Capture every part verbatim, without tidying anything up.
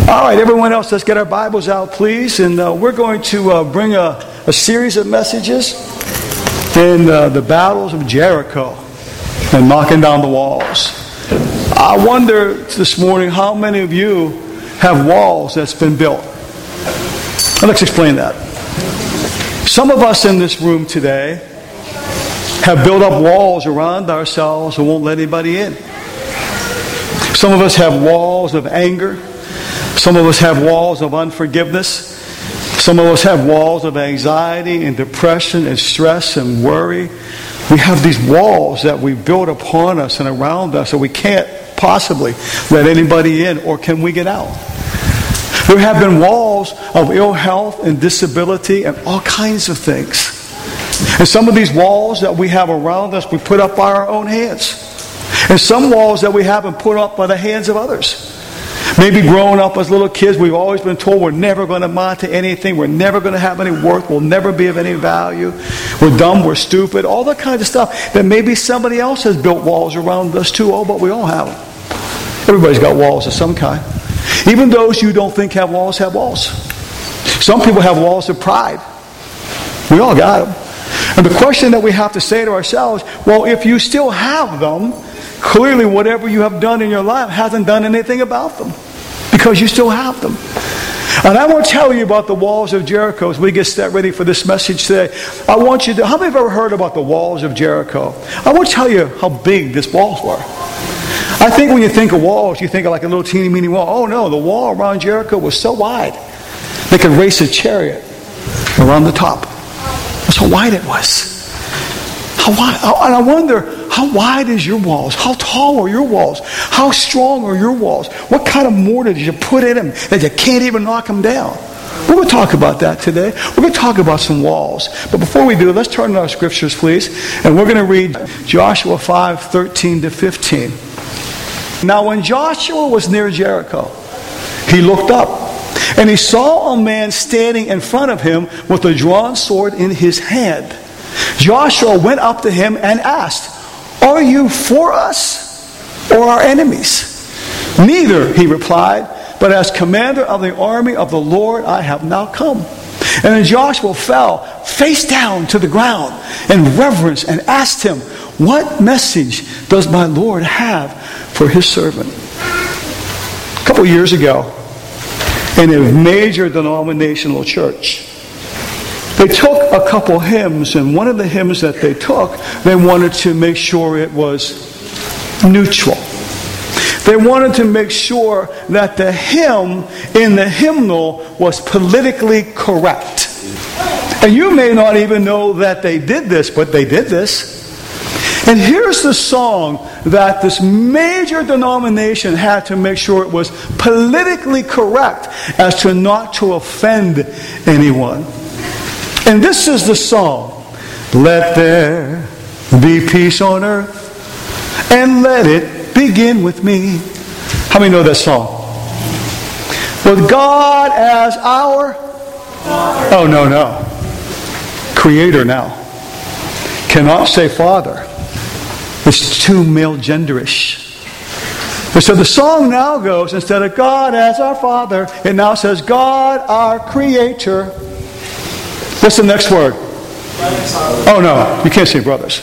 All right, everyone else, let's get our Bibles out, please. And uh, we're going to uh, bring a, a series of messages in uh, the battles of Jericho and knocking down the walls. I wonder this morning how many of you have walls that's been built. Now, let's explain that. Some of us in this room today have built up walls around ourselves and won't let anybody in. Some of us have walls of anger. Some of us have walls of unforgiveness. Some of us have walls of anxiety and depression and stress and worry. We have these walls that we build upon us and around us, and we can't possibly let anybody in, or can we get out? There have been walls of ill health and disability and all kinds of things. And some of these walls that we have around us, we put up by our own hands. And some walls that we haven't put up by the hands of others. Maybe growing up as little kids, we've always been told we're never going to amount to anything. We're never going to have any worth. We'll never be of any value. We're dumb. We're stupid. All that kind of stuff. That maybe somebody else has built walls around us too. Oh, but we all have them. Everybody's got walls of some kind. Even those you don't think have walls have walls. Some people have walls of pride. We all got them. And the question that we have to say to ourselves, well, if you still have them, clearly whatever you have done in your life hasn't done anything about them. Because you still have them. And I want to tell you about the walls of Jericho as we get set ready for this message today. I want you to, how many have ever heard about the walls of Jericho? I want to tell you how big these walls were. I think when you think of walls, you think of like a little teeny meeny wall. Oh no, the wall around Jericho was so wide, they could race a chariot around the top. That's how wide it was. How wide? And I wonder, how wide is your walls? How tall are your walls? How strong are your walls? What kind of mortar did you put in them that you can't even knock them down? We're going to talk about that today. We're going to talk about some walls. But before we do, let's turn to our scriptures, please. And we're going to read Joshua five, thirteen to fifteen. Now when Joshua was near Jericho, he looked up, and he saw a man standing in front of him with a drawn sword in his hand. Joshua went up to him and asked, "Are you for us or our enemies?" "Neither," he replied, "but as commander of the army of the Lord I have now come." And then Joshua fell face down to the ground in reverence and asked him, "What message does my Lord have for his servant?" A couple of years ago, in a major denominational church, they took a couple hymns, and one of the hymns that they took, they wanted to make sure it was neutral. They wanted to make sure that the hymn in the hymnal was politically correct. And you may not even know that they did this, but they did this. And here's the song that this major denomination had to make sure it was politically correct as to not to offend anyone. And this is the song. Let there be peace on earth, and let it begin with me. How many know that song? With God as our... Oh, no, no. Creator now. Cannot say Father. It's too male genderish. And so the song now goes, instead of God as our Father, it now says God our Creator. What's the next word? Oh no, you can't say brothers.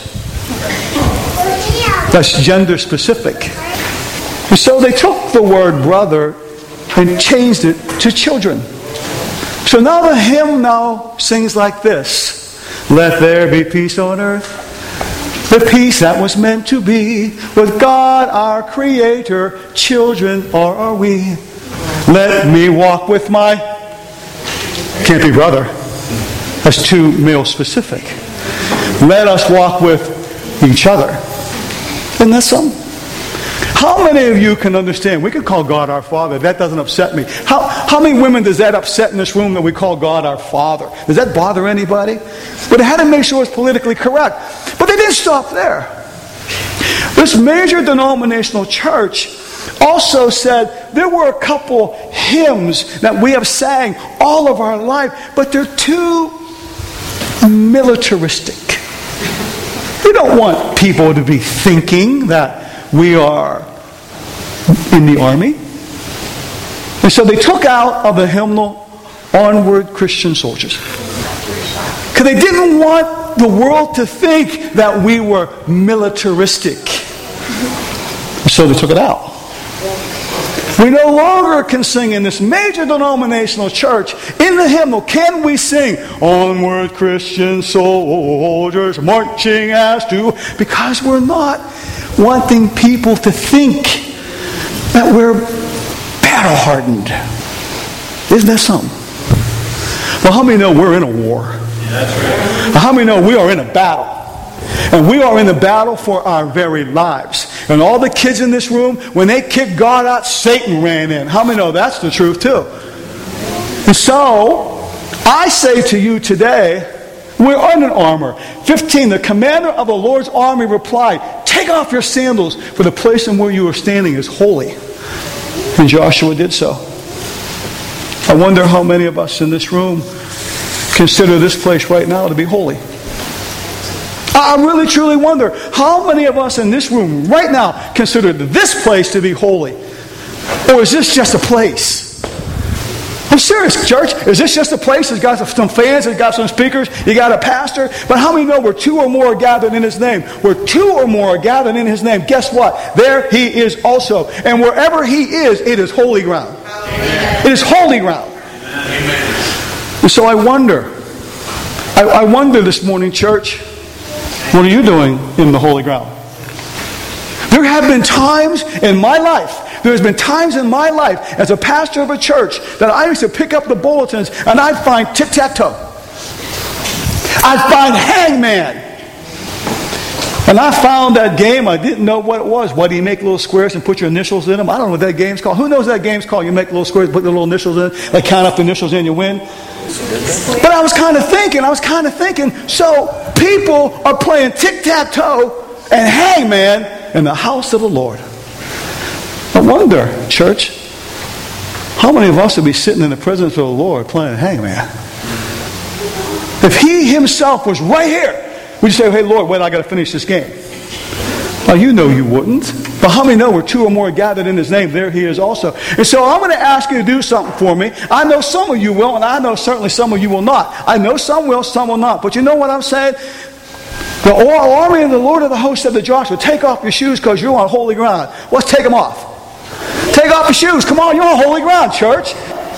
That's gender specific. And so they took the word brother and changed it to children. So now the hymn now sings like this. Let there be peace on earth. The peace that was meant to be with God our Creator. Children are, are we. Let me walk with my... Can't be brother. That's too male specific. Let us walk with each other. Isn't that something? How many of you can understand? We could call God our Father. That doesn't upset me. How, how many women does that upset in this room that we call God our Father? Does that bother anybody? But they had to make sure it's politically correct. But they didn't stop there. This major denominational church also said there were a couple hymns that we have sang all of our life, but they're too militaristic. We don't want people to be thinking that we are in the army. And so they took out of the hymnal, "Onward, Christian Soldiers." Because they didn't want the world to think that we were militaristic. So they took it out. We no longer can sing in this major denominational church, in the hymnal, can we sing, "Onward, Christian soldiers, marching as to," because we're not wanting people to think that we're battle-hardened. Isn't that something? Well, how many know we're in a war? That's right. How many know we are in a battle? And we are in the battle for our very lives. And all the kids in this room, when they kicked God out, Satan ran in. How many know that's the truth too? And so, I say to you today, we're under armor. fifteen, the commander of the Lord's army replied, "Take off your sandals, for the place in where you are standing is holy." And Joshua did so. I wonder how many of us in this room consider this place right now to be holy. I really truly wonder how many of us in this room right now consider this place to be holy. Or is this just a place? I'm serious, church. Is this just a place that's got some fans, it's got some speakers, you got a pastor? But how many know where two or more are gathered in His name? Where two or more are gathered in His name, guess what? There He is also. And wherever He is, it is holy ground. Amen. It is holy ground. Amen. And so I wonder, I, I wonder this morning, church, what are you doing in the holy ground? There have been times in my life, there's been times in my life as a pastor of a church that I used to pick up the bulletins and I'd find tic-tac-toe. I'd find hangman. And I found that game, I didn't know what it was. What, do you make little squares and put your initials in them? I don't know what that game's called. Who knows what that game's called? You make little squares, put the little initials in, like count up the initials in, you win. But I was kind of thinking, I was kind of thinking, so people are playing tic-tac-toe and hangman in the house of the Lord. I wonder, church, how many of us would be sitting in the presence of the Lord playing hangman? If He Himself was right here, would you say, "Hey, Lord, wait, I got to finish this game"? Well, you know you wouldn't. But how many know where two or more are gathered in His name, there He is also. And so I'm going to ask you to do something for me. I know some of you will, and I know certainly some of you will not. I know some will, some will not. But you know what I'm saying? The army of the Lord of the hosts said to Joshua, "Take off your shoes because you're on holy ground." Let's take them off. Take off your shoes. Come on, you're on holy ground, church.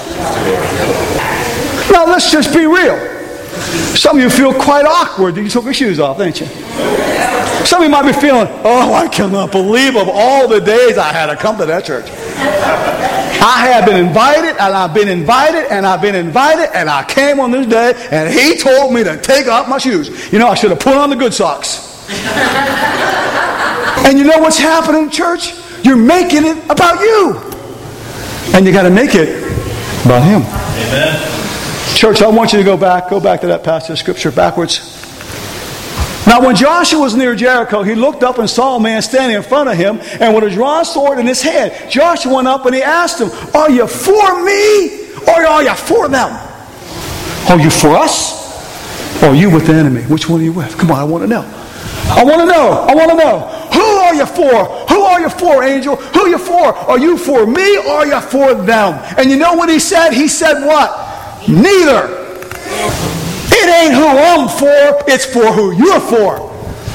Now let's just be real. Some of you feel quite awkward that you took your shoes off, didn't you? Some of you might be feeling, "Oh, I cannot believe of all the days I had to come to that church. I have been invited, and I've been invited, and I've been invited, and I came on this day, and he told me to take off my shoes. You know, I should have put on the good socks." And you know what's happening, church? You're making it about you. And you got to make it about Him. Amen. Church, I want you to go back, go back to that passage of Scripture backwards. Now when Joshua was near Jericho, he looked up and saw a man standing in front of him, and with a drawn sword in his hand. Joshua went up and he asked him, "Are you for me, or are you for them? Are you for us, or are you with the enemy? Which one are you with? Come on, I want to know. I want to know. I want to know. Who are you for? Who are you for, angel? Who are you for? Are you for me, or are you for them?" And you know what he said? He said what? Neither. It ain't who I'm for, it's for who you're for.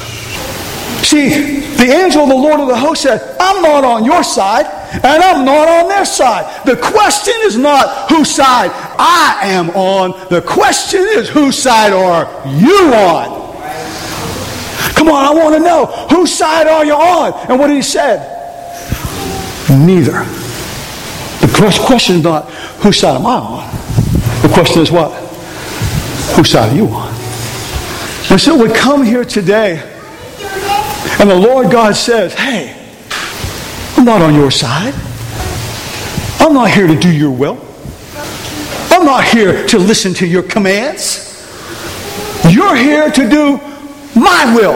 See, the angel of the Lord of the host said, "I'm not on your side, and I'm not on their side." The question is not whose side I am on. The question is, whose side are you on? Come on, I want to know. Whose side are you on? And what did he say? Neither. The question is not, whose side am I on? The question is what? Whose side are you on? And so we come here today, and the Lord God says, "Hey, I'm not on your side. I'm not here to do your will. I'm not here to listen to your commands. You're here to do my will.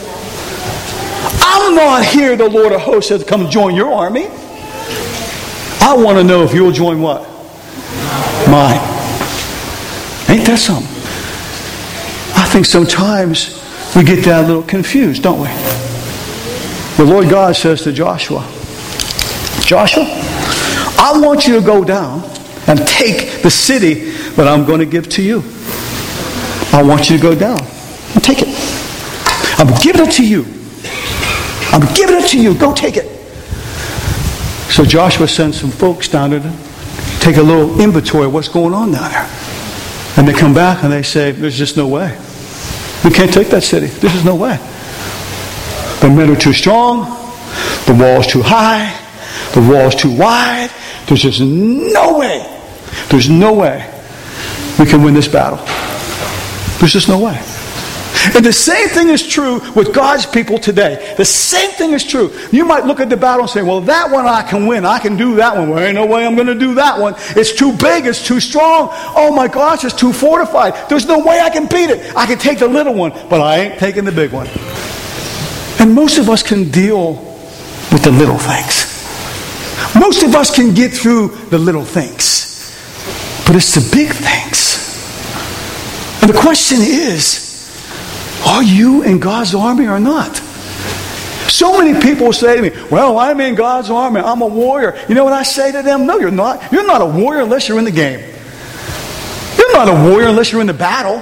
I'm not here," the Lord of hosts says, "to come join your army. I want to know if you'll join what? Mine." Ain't that something? I think sometimes we get that a little confused, don't we? The Lord God says to Joshua, "Joshua, I want you to go down and take the city that I'm going to give to you. I want you to go down and take it. I'm giving it to you. I'm giving it to you. Go take it. So Joshua sends some folks down there to take a little inventory of what's going on down there. And they come back and they say, there's just no way. We can't take that city. There's just no way. The men are too strong. The wall's too high. The wall's too wide. There's just no way. There's no way we can win this battle. There's just no way. And the same thing is true with God's people today. The same thing is true. You might look at the battle and say, well, that one I can win. I can do that one. Well, there ain't no way I'm going to do that one. It's too big. It's too strong. Oh my gosh, it's too fortified. There's no way I can beat it. I can take the little one, but I ain't taking the big one. And most of us can deal with the little things. Most of us can get through the little things. But it's the big things. And the question is, are you in God's army or not? So many people say to me, well, I'm in God's army. I'm a warrior. You know what I say to them? No, you're not. You're not a warrior unless you're in the game. You're not a warrior unless you're in the battle.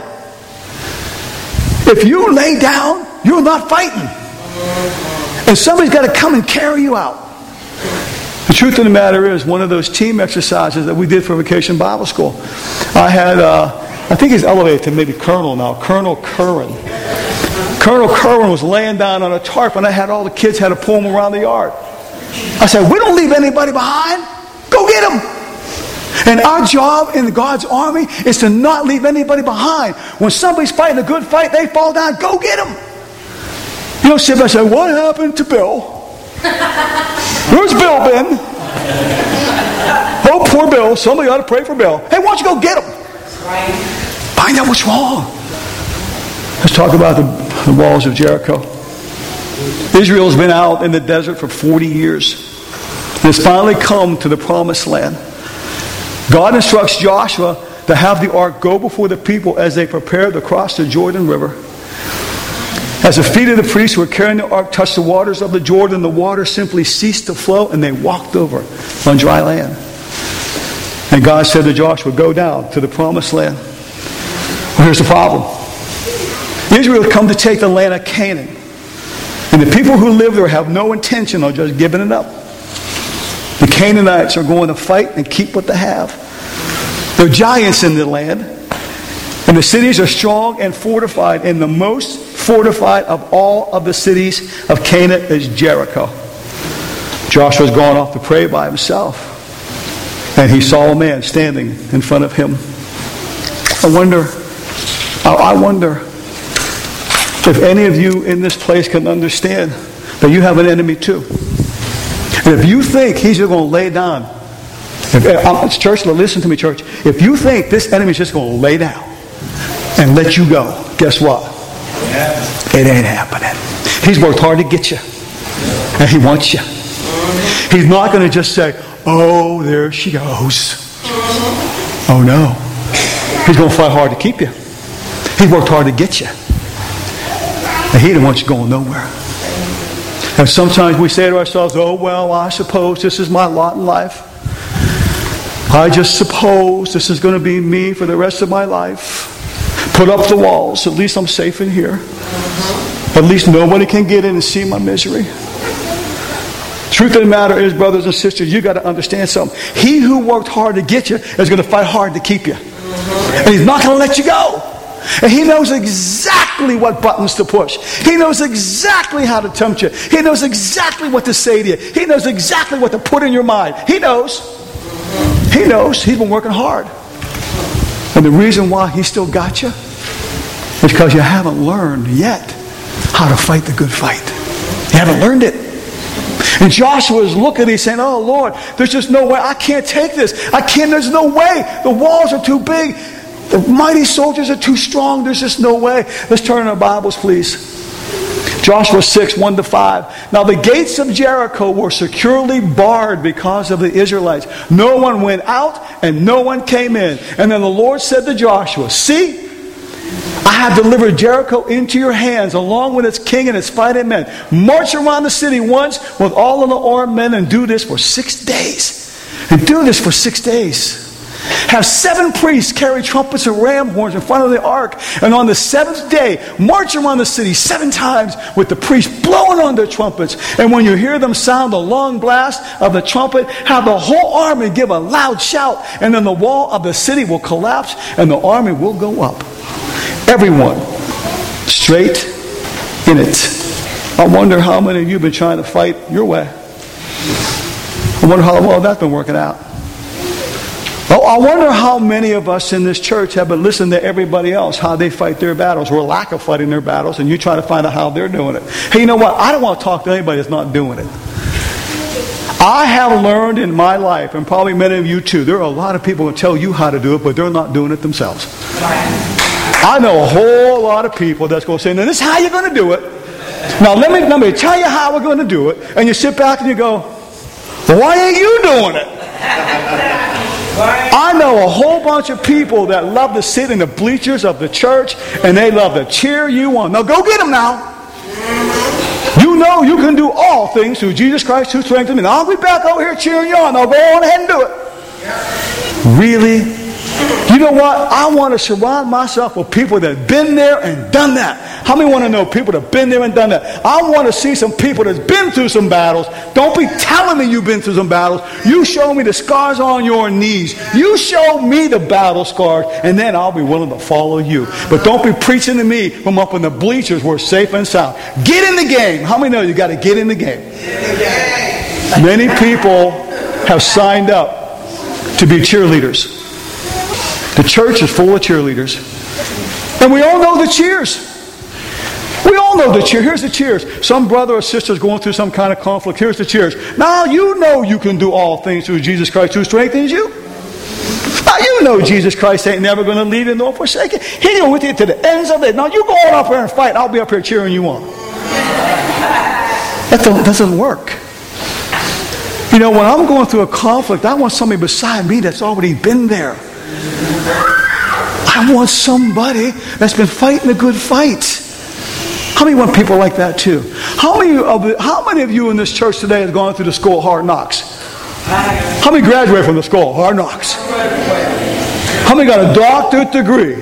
If you lay down, you're not fighting. And somebody's got to come and carry you out. The truth of the matter is, one of those team exercises that we did for Vacation Bible School, I had, uh, I think he's elevated to maybe Colonel now, Colonel Curran. Colonel Curran was laying down on a tarp, and I had all the kids had to pull him around the yard. I said, we don't leave anybody behind. Go get them. And our job in God's army is to not leave anybody behind. When somebody's fighting a good fight, they fall down. Go get them. You don't sit there and say, what happened to Bill? Where's Bill been? Oh, poor Bill. Somebody ought to pray for Bill. Hey, why don't you go get him? Find out what's wrong. Let's talk about the, the walls of Jericho. Israel's been out in the desert for forty years. And it's finally come to the promised land. God instructs Joshua to have the ark go before the people as they prepare to cross the Jordan River. As the feet of the priests who were carrying the ark touched the waters of the Jordan, the water simply ceased to flow and they walked over on dry land. And God said to Joshua, go down to the promised land. Well, here's the problem. Israel had come to take the land of Canaan. And the people who live there have no intention of just giving it up. The Canaanites are going to fight and keep what they have. There are giants in the land. And the cities are strong and fortified. And the most fortified of all of the cities of Canaan is Jericho. Joshua's gone off to pray by himself. And he saw a man standing in front of him. I wonder, I wonder if any of you in this place can understand that you have an enemy too. And if you think he's just going to lay down, if, uh, church, listen to me, church. If you think this enemy is just going to lay down and let you go, guess what? It ain't happening. He's worked hard to get you. And he wants you. He's not going to just say, oh, there she goes. Oh, no. He's going to fight hard to keep you. He worked hard to get you. And he didn't want you going nowhere. And sometimes we say to ourselves, oh, well, I suppose this is my lot in life. I just suppose this is going to be me for the rest of my life. Put up the walls. At least I'm safe in here. At least nobody can get in and see my misery. Truth of the matter is, brothers and sisters, you got to understand something. He who worked hard to get you is going to fight hard to keep you. And he's not going to let you go. And he knows exactly what buttons to push. He knows exactly how to tempt you. He knows exactly what to say to you. He knows exactly what to put in your mind. He knows. He knows. He's been working hard. And the reason why he still got you is because you haven't learned yet how to fight the good fight. You haven't learned it. And Joshua is looking, he's saying, oh Lord, there's just no way. I can't take this. I can't, there's no way. The walls are too big. The mighty soldiers are too strong. There's just no way. Let's turn our Bibles, please. Joshua six, one to five. Now the gates of Jericho were securely barred because of the Israelites. No one went out and no one came in. And then the Lord said to Joshua, see, I have delivered Jericho into your hands along with its king and its fighting men. March around the city once with all of the armed men and do this for six days. And do this for six days. Have seven priests carry trumpets and ram horns in front of the ark. And on the seventh day, march around the city seven times with the priests blowing on their trumpets. And when you hear them sound the long blast of the trumpet, have the whole army give a loud shout. And then the wall of the city will collapse and the army will go up. Everyone straight in it. I wonder how many of you have been trying to fight your way. I wonder how well that's been working out. Oh, I wonder how many of us in this church have been listening to everybody else, how they fight their battles, or lack of fighting their battles, and you try to find out how they're doing it. Hey, you know what? I don't want to talk to anybody that's not doing it. I have learned in my life, and probably many of you too, there are a lot of people who tell you how to do it, but they're not doing it themselves. I know a whole lot of people that's going to say, now this is how you're going to do it. Now let me, let me tell you how we're going to do it. And you sit back and you go, well, why ain't you doing it? I know a whole bunch of people that love to sit in the bleachers of the church and they love to cheer you on. Now go get them now. You know you can do all things through Jesus Christ who strengthens me. Now I'll be back over here cheering you on. Now go on ahead and do it. Really? You know what? I want to surround myself with people that have been there and done that. How many want to know people that have been there and done that? I want to see some people that's been through some battles. Don't be telling me you've been through some battles. You show me the scars on your knees. You show me the battle scars, and then I'll be willing to follow you. But don't be preaching to me from up in the bleachers where it's safe and sound. Get in the game. How many know you got to get in the game? Many people have signed up to be cheerleaders. The church is full of cheerleaders. And we all know the cheers. We all know the cheer. Here's the cheers. Some brother or sister is going through some kind of conflict. Here's the cheers. Now you know you can do all things through Jesus Christ who strengthens you. Now you know Jesus Christ ain't never going to leave you nor forsake you. He'll go with you to the ends of it. Now you go on up here and fight. I'll be up here cheering you on. That doesn't work. You know, when I'm going through a conflict, I want somebody beside me that's already been there. I want somebody that's been fighting a good fight. How many want people like that too? How many of the, how many of you in this church today has gone through the school of hard knocks? How many graduated from the school of hard knocks? How many got a doctorate degree?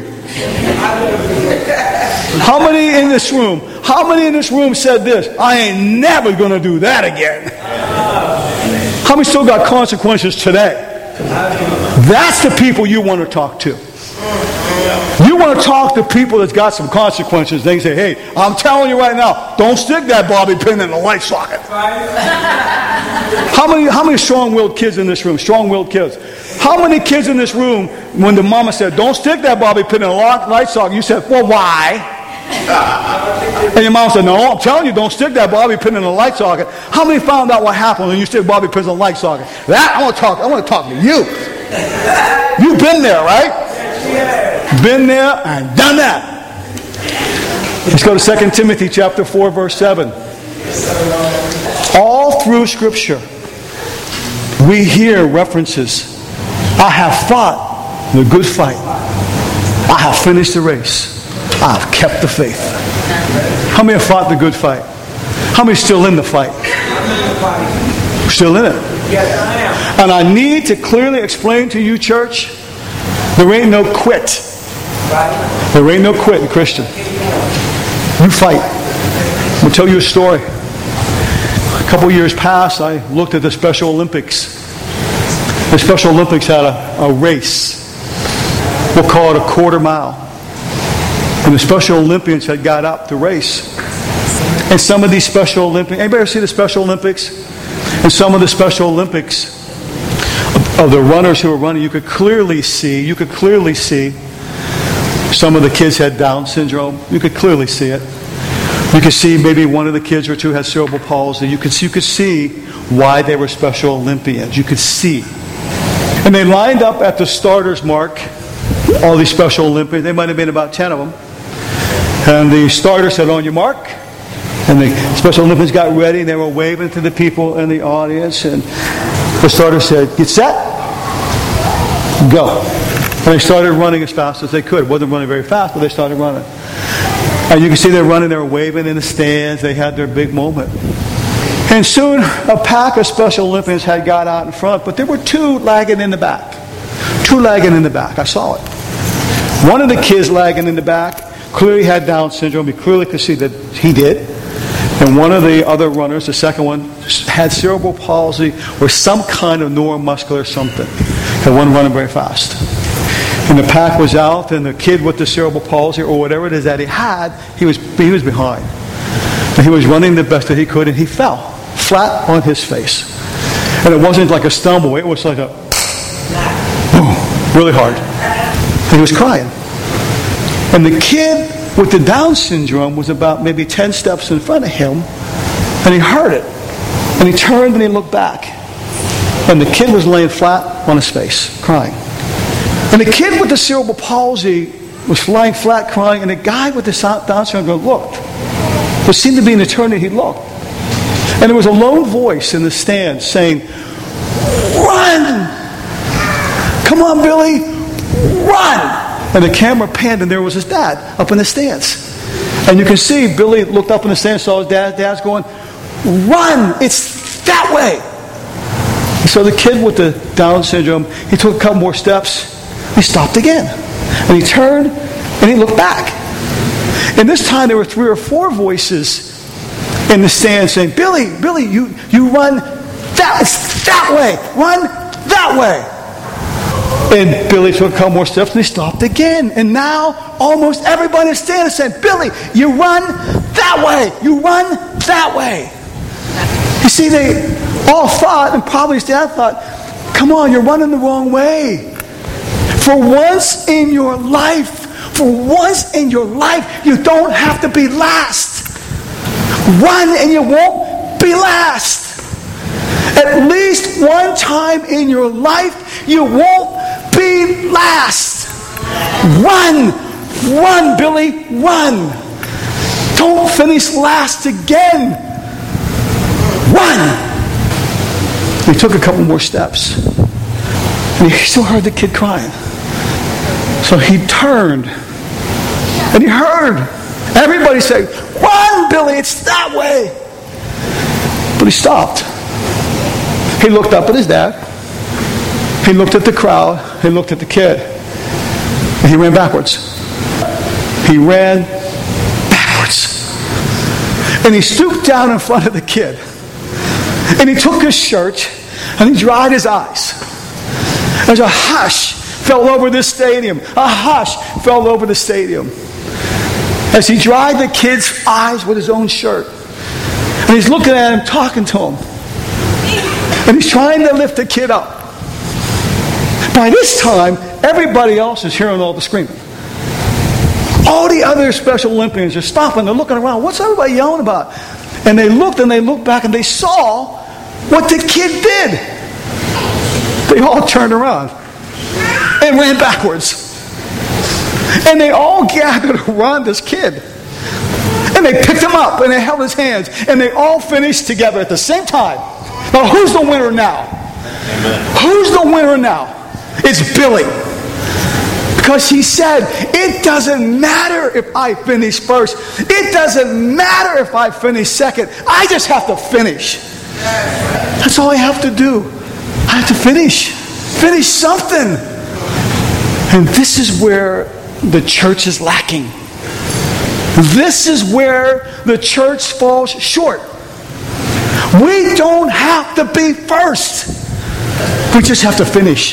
How many in this room? How many in this room said this? I ain't never going to do that again. How many still got consequences today? That's the people you want to talk to. You want to talk to people that's got some consequences. They say, hey, I'm telling you right now, don't stick that bobby pin in the light socket. How many, how many strong-willed kids in this room? Strong-willed kids. How many kids in this room, when the mama said, don't stick that bobby pin in the light socket, you said, well, why? And your mom said, no, I'm telling you, don't stick that bobby pin in the light socket. How many found out what happened when you stick bobby pins in the light socket? That, I want to talk, I want to talk to you. You've been there, right? Been there and done that. Let's go to Second Timothy chapter four, verse seven. All through Scripture, we hear references. I have fought the good fight. I have finished the race. I have kept the faith. How many have fought the good fight? How many are still in the fight? Still in it. And I need to clearly explain to you, church, there ain't no quit. There ain't no quit in Christian. You fight. I'm going to tell you a story. A couple years past, I looked at the Special Olympics. The Special Olympics had a, a race. We'll call it a quarter mile. And the Special Olympians had got up to race. And some of these Special Olympics, anybody ever see the Special Olympics? And some of the Special Olympics of, of the runners who were running, you could clearly see, you could clearly see some of the kids had Down syndrome. You could clearly see it. You could see maybe one of the kids or two had cerebral palsy. You could, you could see why they were Special Olympians. You could see. And they lined up at the starter's mark, all these Special Olympians. They might have been about ten of them. And the starter said, on your mark. And the Special Olympians got ready and they were waving to the people in the audience. And the starter said, get set, go. And they started running as fast as they could. It wasn't running very fast, but they started running. And you can see they're running, they were waving in the stands. They had their big moment. And soon a pack of Special Olympians had got out in front, but there were two lagging in the back. Two lagging in the back. I saw it. One of the kids lagging in the back clearly had Down syndrome. He clearly could see that he did. And one of the other runners, the second one, had cerebral palsy or some kind of neuromuscular something. He wasn't running very fast. And the pack was out, and the kid with the cerebral palsy or whatever it is that he had, he was he was behind. And he was running the best that he could, and he fell flat on his face. And it wasn't like a stumble. It was like a boom, really hard. And he was crying. And the kid with the Down syndrome was about maybe ten steps in front of him, and he heard it. And he turned and he looked back. And the kid was laying flat on his face, crying. And the kid with the cerebral palsy was lying flat, crying, and the guy with the Down syndrome looked. There seemed to be an eternity he looked. And there was a lone voice in the stand saying, "Run! Come on, Billy, run!" And the camera panned, and there was his dad up in the stands. And you can see Billy looked up in the stands, saw his dad. Dad's going, "Run! It's that way!" And so the kid with the Down syndrome, he took a couple more steps. He stopped again. And he turned, and he looked back. And this time there were three or four voices in the stand saying, "Billy, Billy, you, you run that, that way. Run that way." And Billy took a couple more steps, and he stopped again. And now almost everybody in the stand is saying, "Billy, you run that way. You run that way." You see, they all thought, and probably his dad thought, "Come on, you're running the wrong way." For once in your life, for once in your life, you don't have to be last. Run and you won't be last. At least one time in your life, you won't be last. Run. Run, Billy. Run. Don't finish last again. Run. He took a couple more steps. And he still heard the kid crying. So he turned. And he heard everybody say, "Run, Billy, it's that way." But he stopped. He looked up at his dad. He looked at the crowd. He looked at the kid. And he ran backwards. He ran backwards. And he stooped down in front of the kid. And he took his shirt and he dried his eyes. There's a hush fell over this stadium. A hush fell over the stadium. As he dried the kid's eyes with his own shirt. And he's looking at him, talking to him. And he's trying to lift the kid up. By this time, everybody else is hearing all the screaming. All the other Special Olympians are stopping. They're looking around. What's everybody yelling about? And they looked and they looked back and they saw what the kid did. They all turned around and ran backwards. And they all gathered around this kid. And they picked him up and they held his hands. And they all finished together at the same time. Now, who's the winner now? Amen. Who's the winner now? It's Billy. Because he said, "It doesn't matter if I finish first. It doesn't matter if I finish second. I just have to finish. That's all I have to do. I have to finish. Finish something." And this is where the church is lacking. This is where the church falls short. We don't have to be first. We just have to finish.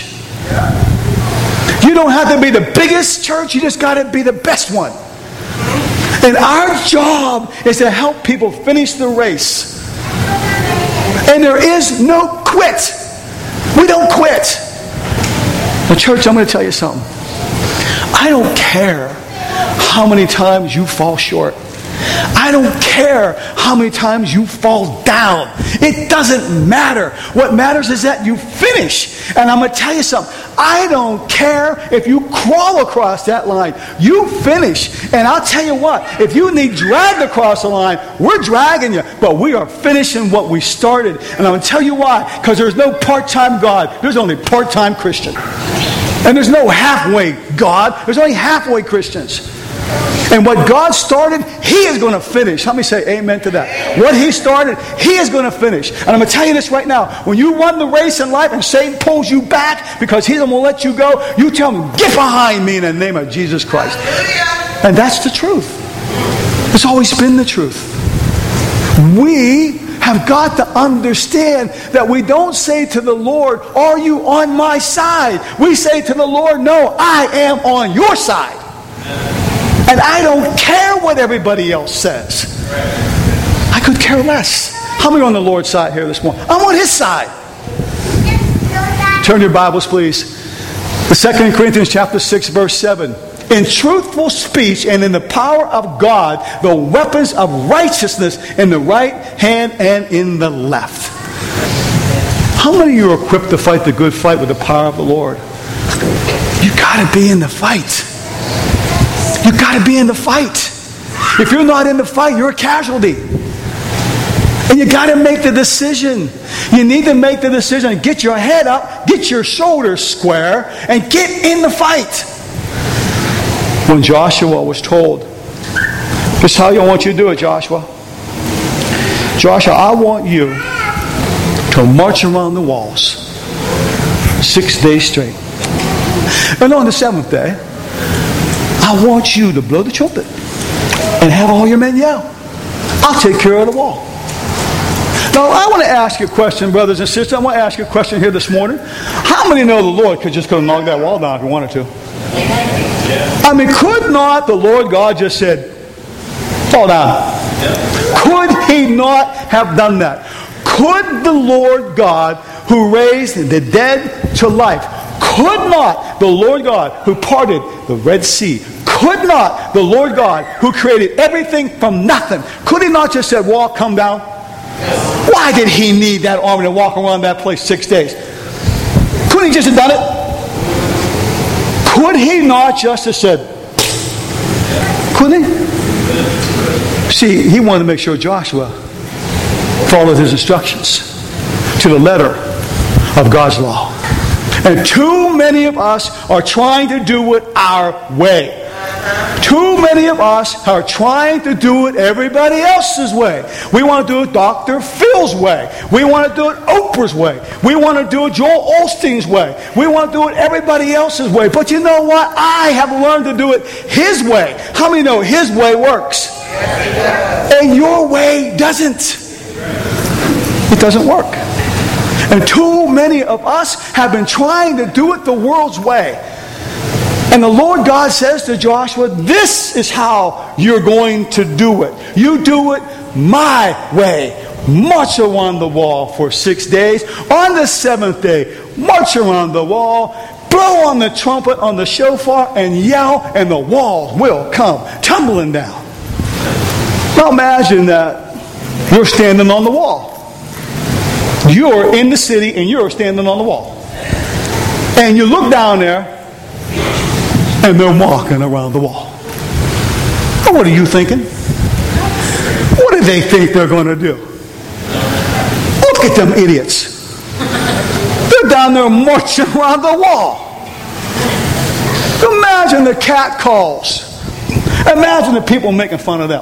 You don't have to be the biggest church. You just got to be the best one. And our job is to help people finish the race. And there is no quit. We don't quit. Now, church, I'm going to tell you something. I don't care how many times you fall short. I don't care how many times you fall down. It doesn't matter. What matters is that you finish. And I'm going to tell you something. I don't care if you crawl across that line. You finish. And I'll tell you what. If you need dragged across the line, we're dragging you. But we are finishing what we started. And I'm going to tell you why. Because there's no part-time God. There's only part-time Christian. And there's no halfway God. There's only halfway Christians. And what God started, He is going to finish. How many say amen to that? What He started, He is going to finish. And I'm going to tell you this right now. When you run the race in life and Satan pulls you back because He's going to let you go, you tell him, get behind me in the name of Jesus Christ. And that's the truth. It's always been the truth. We have got to understand that we don't say to the Lord, are you on my side? We say to the Lord, no, I am on your side. And I don't care what everybody else says. I could care less. How many are on the Lord's side here this morning? I'm on His side. Turn your Bibles, please. The Second Corinthians chapter six, verse seven. In truthful speech and in the power of God, the weapons of righteousness in the right hand and in the left. How many of you are equipped to fight the good fight with the power of the Lord? You got to be in the fight. You got to be in the fight. If you're not in the fight, you're a casualty. And you got to make the decision. You need to make the decision. Get your head up, get your shoulders square, and get in the fight. When Joshua was told, this is how I want you to do it, Joshua. Joshua, I want you to march around the walls six days straight. And on the seventh day, I want you to blow the trumpet and have all your men yell. I'll take care of the wall. Now, I want to ask you a question, brothers and sisters. I want to ask you a question here this morning. How many know the Lord could just go knock that wall down if He wanted to? I mean, could not the Lord God just said, fall down? Could He not have done that? Could the Lord God who raised the dead to life, could not the Lord God who parted the Red Sea, could not the Lord God who created everything from nothing, could He not just said, walk, come down? Why did He need that army to walk around that place six days? Couldn't He just have done it? Could He not just have said, couldn't He? See, He wanted to make sure Joshua followed His instructions to the letter of God's law. And too many of us are trying to do it our way. Too many of us are trying to do it everybody else's way. We want to do it Doctor Phil's way. We want to do it Oprah's way. We want to do it Joel Osteen's way. We want to do it everybody else's way. But you know what? I have learned to do it His way. How many know His way works? And your way doesn't. It doesn't work. And too many of us have been trying to do it the world's way. And the Lord God says to Joshua, this is how you're going to do it. You do it my way. March around the wall for six days. On the seventh day, march around the wall, blow on the trumpet, on the shofar, and yell, and the walls will come tumbling down. Now imagine that you're standing on the wall. You're in the city and you're standing on the wall. And you look down there, and they're walking around the wall. Well, what are you thinking? What do they think they're going to do? Look at them idiots. They're down there marching around the wall. Imagine the cat calls. Imagine the people making fun of them.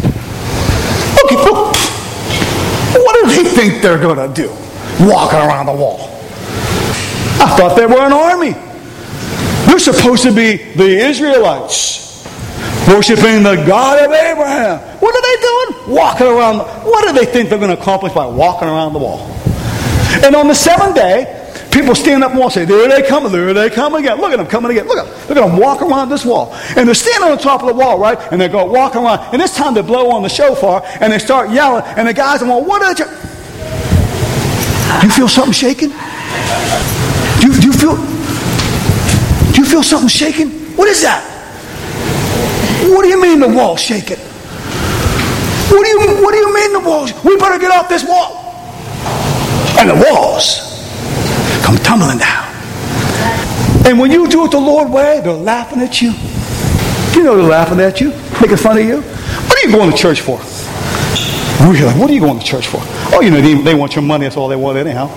Look at them. What do they think they're going to do? Walking around the wall. I thought they were an army. They're supposed to be the Israelites, worshiping the God of Abraham. What are they doing? Walking around. What do they think they're going to accomplish by walking around the wall? And on the seventh day, people stand up and walk, say, there they come, there they come again. Look at them coming again. Look at them. Look at them walk around this wall. And they're standing on the top of the wall, right? And they go walking around. And this time they blow on the shofar and they start yelling. And the guys are going, what are you? You feel something shaking? Do you, do you feel... Do you feel something shaking? What is that? What do you mean the wall's shaking? What do you What do you mean the wall's? We better get off this wall. And the walls come tumbling down. And when you do it the Lord way, they're laughing at you. You know they're laughing at you, making fun of you. What are you going to church for? Really? What are you going to church for? Oh, you know they, they want your money. That's all they want anyhow.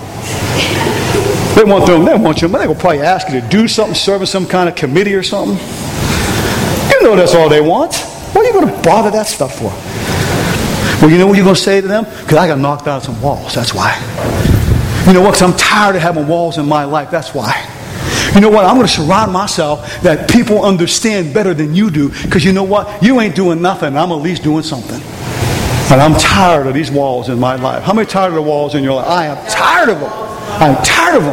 They want them. They want your money. They will probably ask you to do something, serve in some kind of committee or something. You know that's all they want. What are you going to bother that stuff for? Well, you know what you're going to say to them? Because I got knocked out of some walls. That's why. You know what? Because I'm tired of having walls in my life. That's why. You know what? I'm going to surround myself that people understand better than you do. Because you know what? You ain't doing nothing. I'm at least doing something. And I'm tired of these walls in my life. How many tired of the walls in your life? I am tired of them. I'm tired of them.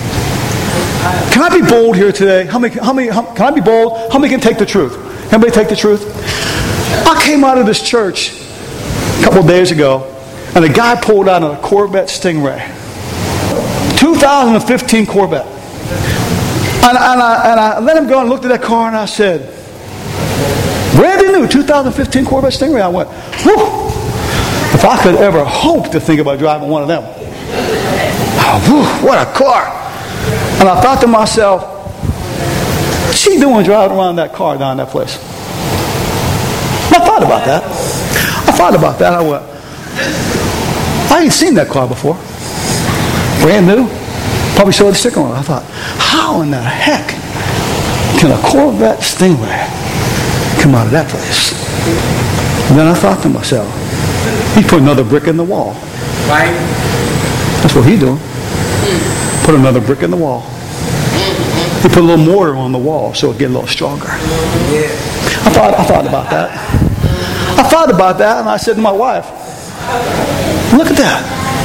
Can I be bold here today? How many, how many, how, can I be bold? How many can take the truth? Anybody take the truth? I came out of this church a couple of days ago, and a guy pulled out a Corvette Stingray. two thousand fifteen Corvette. And, and, I, and I let him go and looked at that car, and I said, brand new two thousand fifteen Corvette Stingray. I went, whew. If I could ever hope to think about driving one of them. Oh, whew, what a car. And I thought to myself, what's she doing driving around that car down that place? I thought about that. I thought about that. I went, I ain't seen that car before. Brand new. Probably saw the sticker on it. I thought, how in the heck can a Corvette Stingray come out of that place? And then I thought to myself, he put another brick in the wall. Right. That's what he's doing. Put another brick in the wall. He put a little mortar on the wall so it get a little stronger. Yeah. I thought, I thought about that. I thought about that, and I said to my wife, look at that.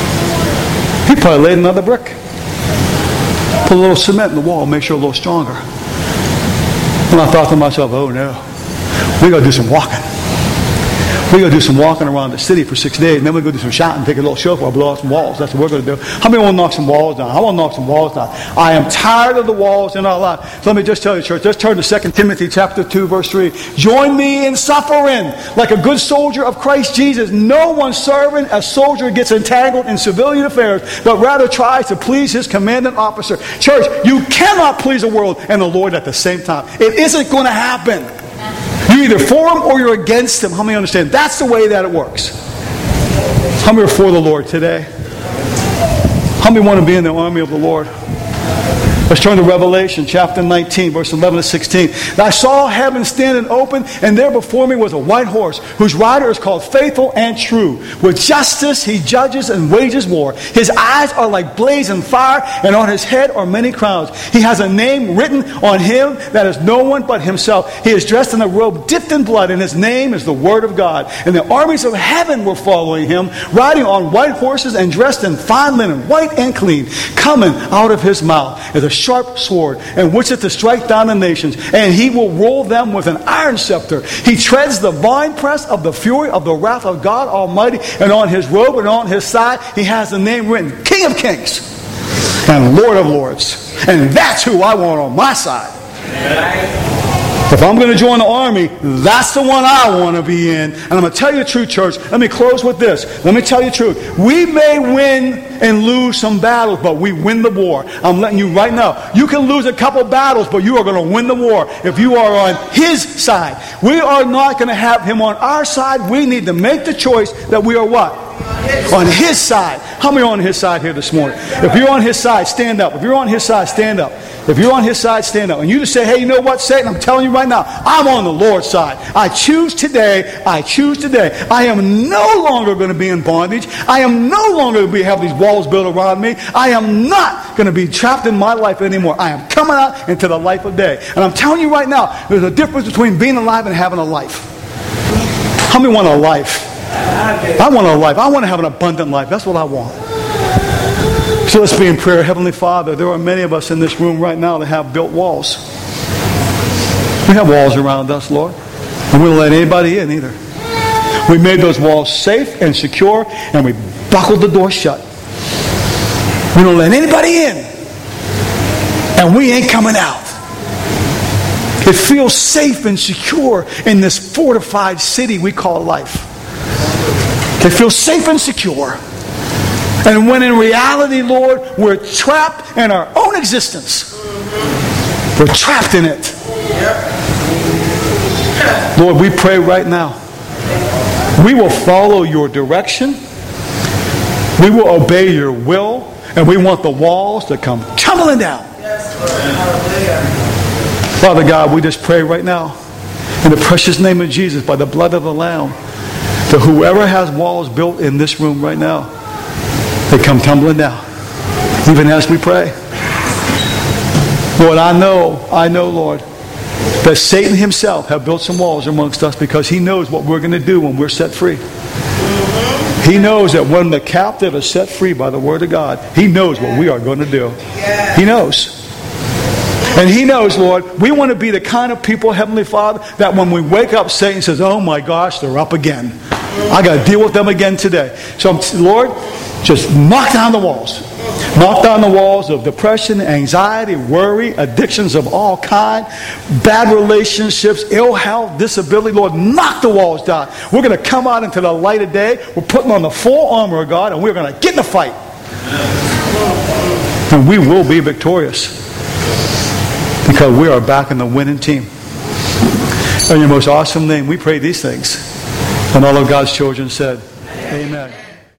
He probably laid another brick. Put a little cement in the wall, make sure a little stronger. And I thought to myself, oh no, we got to do some walking. We're going to do some walking around the city for six days, and then we're going to do some shouting, take a little shofar, blow out some walls. That's what we're going to do. How many want to knock some walls down? I want to knock some walls down. I am tired of the walls in our life. So let me just tell you, church, let's turn to Second Timothy chapter two, verse three. Join me in suffering like a good soldier of Christ Jesus. No one serving as soldier gets entangled in civilian affairs, but rather tries to please his commanding officer. Church, you cannot please the world and the Lord at the same time. It isn't going to happen. You're either for him or you're against him. How many understand? That's the way that it works. How many are for the Lord today? How many want to be in the army of the Lord? Let's turn to Revelation chapter nineteen, verse eleven to sixteen. And I saw heaven standing open, and there before me was a white horse, whose rider is called Faithful and True. With justice he judges and wages war. His eyes are like blazing fire, and on his head are many crowns. He has a name written on him that is no one but himself. He is dressed in a robe dipped in blood, and his name is the Word of God. And the armies of heaven were following him, riding on white horses and dressed in fine linen, white and clean. Coming out of his mouth is a sharp sword, and which is to strike down the nations, and he will rule them with an iron scepter. He treads the winepress of the fury of the wrath of God Almighty, and on his robe and on his side he has the name written, King of Kings and Lord of Lords. And that's who I want on my side. If I'm going to join the army, that's the one I want to be in. And I'm going to tell you the truth, church. Let me close with this. Let me tell you the truth. We may win and lose some battles, but we win the war. I'm letting you right now. You can lose a couple battles, but you are going to win the war if you are on his side. We are not going to have him on our side. We need to make the choice that we are what? On his side. How many are on his side here this morning? If you're on his side, stand up. If you're on his side, stand up. If you're on his side, stand up. And you just say, hey, you know what, Satan? I'm telling you right now, I'm on the Lord's side. I choose today, I choose today. I am no longer going to be in bondage. I am no longer going to be have these walls built around me. I am not going to be trapped in my life anymore. I am coming out into the life of day. And I'm telling you right now, there's a difference between being alive and having a life. How many want a life? I want a life. I want to have an abundant life. That's what I want. So let's be in prayer. Heavenly Father, there are many of us in this room right now that have built walls. We have walls around us, Lord. And we don't let anybody in either. We made those walls safe and secure, and we buckled the door shut. We don't let anybody in. And we ain't coming out. It feels safe and secure in this fortified city we call life. It feels safe and secure. And when in reality, Lord, we're trapped in our own existence. We're trapped in it. Lord, we pray right now. We will follow your direction. We will obey your will. And we want the walls to come tumbling down. Father God, we just pray right now. In the precious name of Jesus, by the blood of the Lamb, that whoever has walls built in this room right now, they come tumbling down, even as we pray. Lord, I know, I know, Lord, that Satan himself have built some walls amongst us because he knows what we're going to do when we're set free. He knows that when the captive is set free by the word of God, he knows what we are going to do. He knows. And he knows, Lord, we want to be the kind of people, Heavenly Father, that when we wake up, Satan says, oh my gosh, they're up again. I got to deal with them again today. So, Lord, just knock down the walls. Knock down the walls of depression, anxiety, worry, addictions of all kind, bad relationships, ill health, disability. Lord, knock the walls down. We're going to come out into the light of day. We're putting on the full armor of God, and we're going to get in the fight. And we will be victorious because we are back in the winning team. In your most awesome name, we pray these things. And all of God's children said, amen.